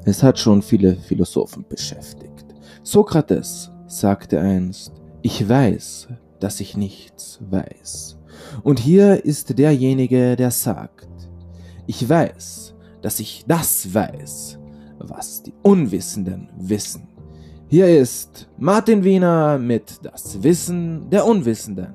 Es hat schon viele Philosophen beschäftigt. Sokrates sagte einst: Ich weiß, dass ich nichts weiß. Und hier ist derjenige, der sagt: Ich weiß, dass ich das weiß, was die Unwissenden wissen. Hier ist Martin Wiener mit Das Wissen der Unwissenden.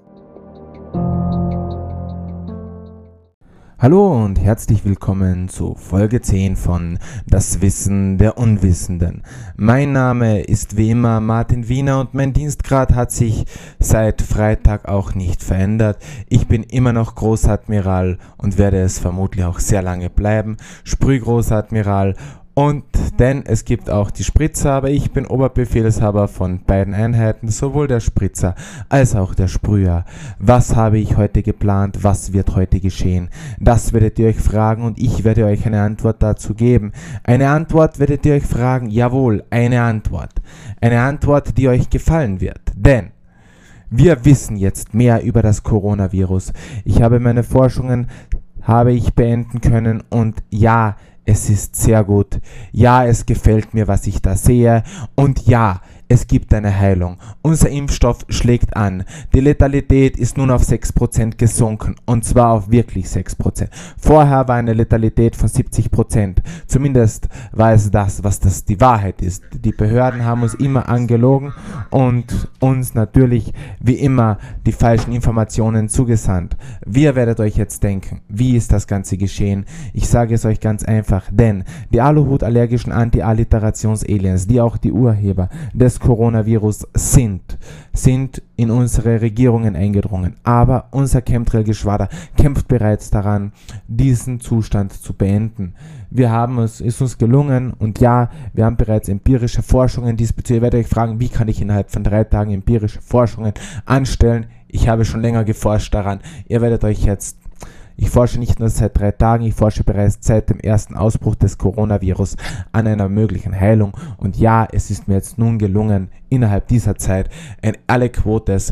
Hallo und herzlich willkommen zu Folge 10 von Das Wissen der Unwissenden. Mein Name ist wie immer Martin Wiener und mein Dienstgrad hat sich seit Freitag auch nicht verändert. Ich bin immer noch Großadmiral und werde es vermutlich auch sehr lange bleiben. Sprühgroßadmiral. Und denn es gibt auch die Spritzer, aber ich bin Oberbefehlshaber von beiden Einheiten, sowohl der Spritzer als auch der Sprüher. Was habe ich heute geplant? Was wird heute geschehen? Das werdet ihr euch fragen und ich werde euch eine Antwort dazu geben. Eine Antwort werdet ihr euch fragen, jawohl, eine Antwort. Eine Antwort, die euch gefallen wird. Denn wir wissen jetzt mehr über das Coronavirus. Ich habe meine Forschungen beenden können und ja, es ist sehr gut. Ja, es gefällt mir, was ich da sehe. Und ja, es gibt eine Heilung. Unser Impfstoff schlägt an. Die Letalität ist nun auf 6% gesunken. Und zwar auf wirklich 6%. Vorher war eine Letalität von 70%. Zumindest war es das, was die Wahrheit ist. Die Behörden haben uns immer angelogen und uns natürlich wie immer die falschen Informationen zugesandt. Ihr werdet euch jetzt denken, wie ist das Ganze geschehen? Ich sage es euch ganz einfach, denn die Aluhut-allergischen Anti-Alliterations-Aliens, die auch die Urheber des Coronavirus sind in unsere Regierungen eingedrungen. Aber unser Chemtrail-Geschwader kämpft bereits daran, diesen Zustand zu beenden. Ist uns gelungen und ja, wir haben bereits empirische Forschungen diesbezüglich. Ihr werdet euch fragen, wie kann ich innerhalb von 3 Tagen empirische Forschungen anstellen? Ich habe schon länger geforscht daran. Ich forsche nicht nur seit 3 Tagen, ich forsche bereits seit dem ersten Ausbruch des Coronavirus an einer möglichen Heilung. Und ja, es ist mir jetzt nun gelungen, innerhalb dieser Zeit ein Alle-Quotes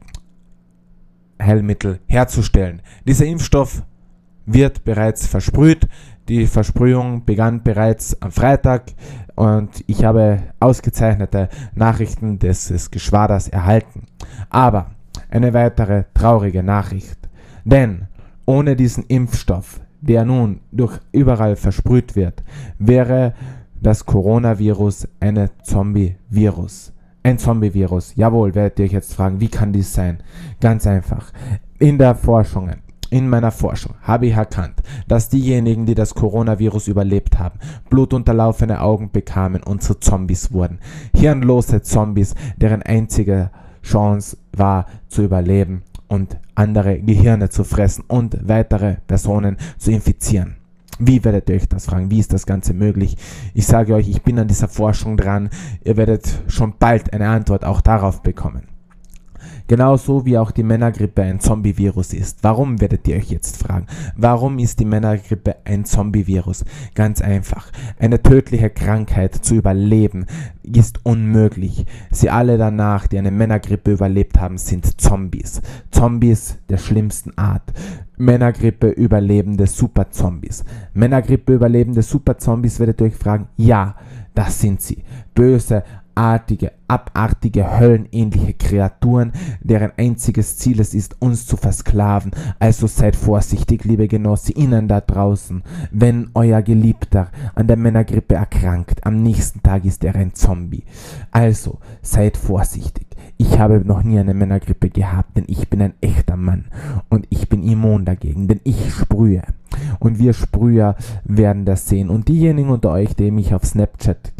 Heilmittel herzustellen. Dieser Impfstoff wird bereits versprüht. Die Versprühung begann bereits am Freitag und ich habe ausgezeichnete Nachrichten des Geschwaders erhalten. Aber eine weitere traurige Nachricht, denn ohne diesen Impfstoff, der nun durch überall versprüht wird, wäre das Coronavirus ein Zombie-Virus. Ein Zombie-Virus. Jawohl, werdet ihr euch jetzt fragen, wie kann dies sein? Ganz einfach. In meiner Forschung habe ich erkannt, dass diejenigen, die das Coronavirus überlebt haben, blutunterlaufene Augen bekamen und zu Zombies wurden. Hirnlose Zombies, deren einzige Chance war, zu überleben und andere Gehirne zu fressen und weitere Personen zu infizieren. Wie werdet ihr euch das fragen? Wie ist das Ganze möglich? Ich sage euch, ich bin an dieser Forschung dran. Ihr werdet schon bald eine Antwort auch darauf bekommen. Genauso wie auch die Männergrippe ein Zombie-Virus ist. Warum, werdet ihr euch jetzt fragen? Warum ist die Männergrippe ein Zombie-Virus? Ganz einfach. Eine tödliche Krankheit zu überleben ist unmöglich. Sie alle danach, die eine Männergrippe überlebt haben, sind Zombies. Zombies der schlimmsten Art. Männergrippe überlebende Superzombies. Männergrippe überlebende Superzombies, werdet ihr euch fragen? Ja, das sind sie. Böse, abartige, höllenähnliche Kreaturen, deren einziges Ziel es ist, uns zu versklaven. Also seid vorsichtig, liebe Genossinnen da draußen. Wenn euer Geliebter an der Männergrippe erkrankt, am nächsten Tag ist er ein Zombie. Also seid vorsichtig. Ich habe noch nie eine Männergrippe gehabt, denn ich bin ein echter Mann und ich bin immun dagegen, denn ich sprühe. Und wir Sprüher werden das sehen. Und diejenigen unter euch, die mir auf Snapchat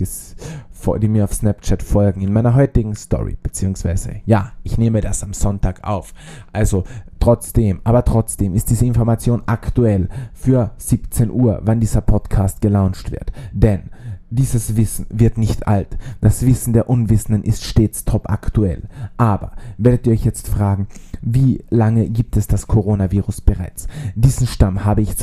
folgen, in meiner heutigen Story, beziehungsweise, ja, ich nehme das am Sonntag auf. Also trotzdem ist diese Information aktuell für 17 Uhr, wann dieser Podcast gelauncht wird. Denn dieses Wissen wird nicht alt. Das Wissen der Unwissenden ist stets top aktuell. Aber werdet ihr euch jetzt fragen, wie lange gibt es das Coronavirus bereits? Diesen Stamm habe ich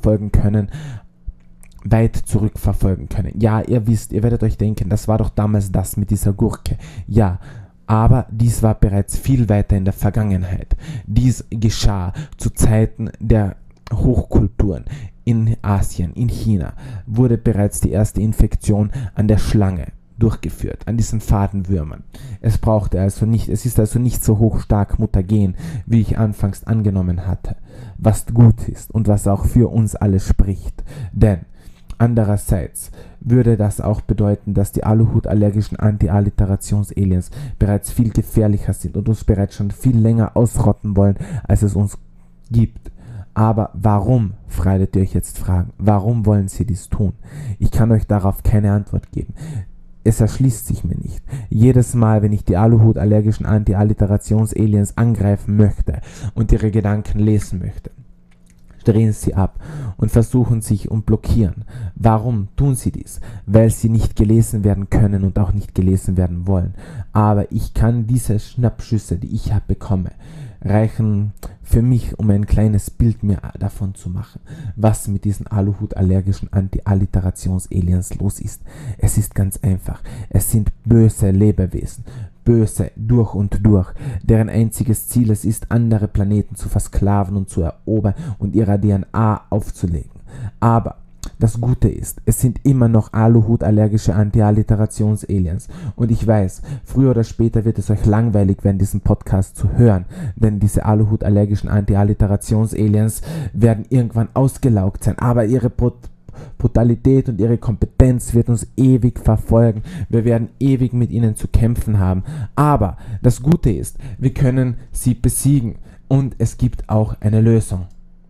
weit zurückverfolgen können. Ja, ihr werdet euch denken, das war doch damals das mit dieser Gurke. Ja, aber dies war bereits viel weiter in der Vergangenheit. Dies geschah zu Zeiten der Hochkulturen. in Asien, in China, wurde bereits die erste Infektion an der Schlange durchgeführt, an diesen Fadenwürmern. Es ist also nicht so hochstark mutagen, wie ich anfangs angenommen hatte, was gut ist und was auch für uns alle spricht. Denn andererseits würde das auch bedeuten, dass die Aluhut-allergischen Anti-Alliterations-Aliens bereits viel gefährlicher sind und uns bereits schon viel länger ausrotten wollen, als es uns gibt. Aber warum, werdet ihr euch jetzt fragen, warum wollen sie dies tun? Ich kann euch darauf keine Antwort geben. Es erschließt sich mir nicht. Jedes Mal, wenn ich die Aluhut-allergischen Anti-Alliterations-Aliens angreifen möchte und ihre Gedanken lesen möchte, drehen sie ab und versuchen sich und blockieren. Warum tun sie dies? Weil sie nicht gelesen werden können und auch nicht gelesen werden wollen. Aber ich kann diese Schnappschüsse, die ich bekomme, reichen für mich, um ein kleines Bild mir davon zu machen, was mit diesen Aluhut-allergischen Anti-Alliterations-Aliens los ist. Es ist ganz einfach. Es sind böse Lebewesen, böse durch und durch, deren einziges Ziel es ist, andere Planeten zu versklaven und zu erobern und ihrer DNA aufzulegen. Aber das Gute ist, es sind immer noch Aluhut-allergische Anti-Alliterations-Aliens. Und ich weiß, früher oder später wird es euch langweilig werden, diesen Podcast zu hören. Denn diese Aluhut-allergischen Anti-Alliterations-Aliens werden irgendwann ausgelaugt sein. Aber ihre Brutalität und ihre Kompetenz wird uns ewig verfolgen. Wir werden ewig mit ihnen zu kämpfen haben. Aber das Gute ist, wir können sie besiegen. Und es gibt auch eine Lösung.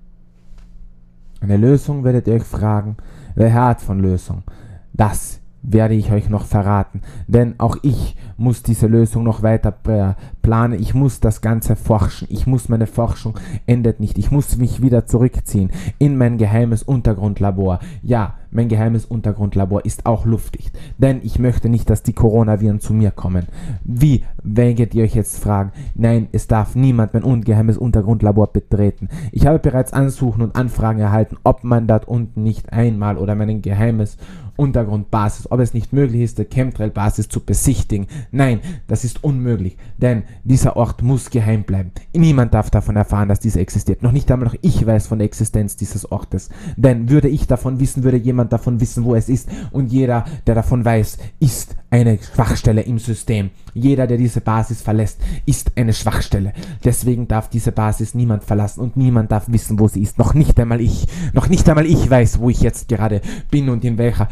Eine Lösung, werdet ihr euch fragen. Welche Art von Lösung? Das werde ich euch noch verraten, denn auch ich muss diese Lösung noch weiter planen. Ich muss das Ganze forschen. Meine Forschung endet nicht. Ich muss mich wieder zurückziehen in mein geheimes Untergrundlabor. Ja, mein geheimes Untergrundlabor ist auch luftdicht, denn ich möchte nicht, dass die Coronaviren zu mir kommen. Wie, werdet ihr euch jetzt fragen? Nein, es darf niemand mein geheimes Untergrundlabor betreten. Ich habe bereits Ansuchen und Anfragen erhalten, ob man dort unten nicht einmal oder mein geheimes Untergrundbasis, ob es nicht möglich ist, die Chemtrail-Basis zu besichtigen. Nein, das ist unmöglich, denn dieser Ort muss geheim bleiben. Niemand darf davon erfahren, dass dieser existiert. Noch nicht einmal noch ich weiß von der Existenz dieses Ortes. Denn würde ich davon wissen, würde jemand davon wissen, wo es ist. Und jeder, der davon weiß, ist eine Schwachstelle im System. Jeder, der diese Basis verlässt, ist eine Schwachstelle. Deswegen darf diese Basis niemand verlassen und niemand darf wissen, wo sie ist. Noch nicht einmal ich. Noch nicht einmal ich weiß, wo ich jetzt gerade bin und in welcher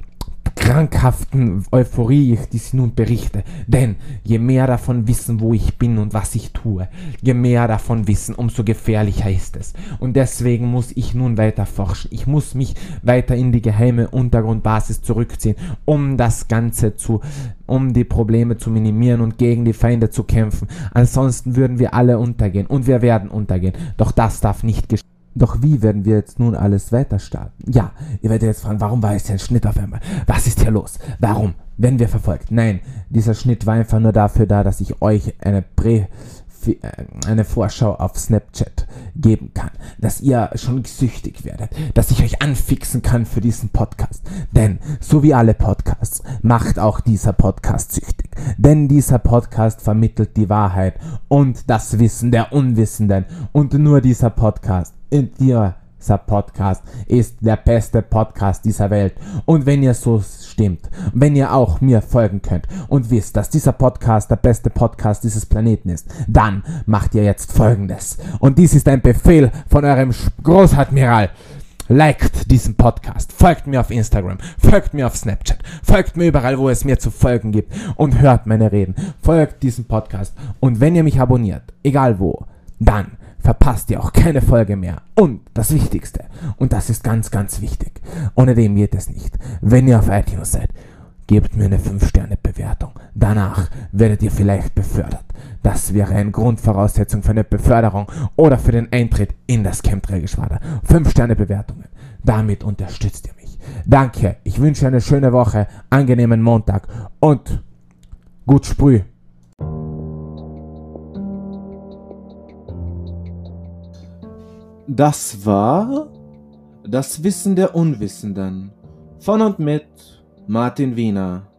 krankhaften Euphorie ich dies nun berichte. Denn je mehr davon wissen, wo ich bin und was ich tue, je mehr davon wissen, umso gefährlicher ist es. Und deswegen muss ich nun weiter forschen. Ich muss mich weiter in die geheime Untergrundbasis zurückziehen, um die Probleme zu minimieren und gegen die Feinde zu kämpfen. Ansonsten würden wir alle untergehen und wir werden untergehen. Doch das darf nicht geschehen. Doch wie werden wir jetzt nun alles weiter starten? Ja, ihr werdet jetzt fragen, warum war jetzt hier ein Schnitt auf einmal? Was ist hier los? Warum werden wir verfolgt? Nein, dieser Schnitt war einfach nur dafür da, dass ich euch eine Vorschau auf Snapchat geben kann, dass ihr schon süchtig werdet, dass ich euch anfixen kann für diesen Podcast. Denn, so wie alle Podcasts, macht auch dieser Podcast süchtig. Denn dieser Podcast vermittelt die Wahrheit und das Wissen der Unwissenden. Und nur dieser Podcast ist der beste Podcast dieser Welt. Und wenn ihr so stimmt, wenn ihr auch mir folgen könnt und wisst, dass dieser Podcast der beste Podcast dieses Planeten ist, dann macht ihr jetzt Folgendes. Und dies ist ein Befehl von eurem Großadmiral. Liked diesen Podcast, folgt mir auf Instagram, folgt mir auf Snapchat, folgt mir überall, wo es mir zu folgen gibt und hört meine Reden. Folgt diesem Podcast und wenn ihr mich abonniert, egal wo, dann verpasst ihr auch keine Folge mehr. Und das Wichtigste, und das ist ganz, ganz wichtig, ohne dem geht es nicht, wenn ihr auf iTunes seid, gebt mir eine 5-Sterne-Bewertung. Danach werdet ihr vielleicht befördert. Das wäre eine Grundvoraussetzung für eine Beförderung oder für den Eintritt in das Chemtrail-Geschwader. 5-Sterne-Bewertungen. Damit unterstützt ihr mich. Danke, ich wünsche eine schöne Woche, angenehmen Montag und gut Sprüh. Das war das Wissen der Unwissenden von und mit Martin Wiener.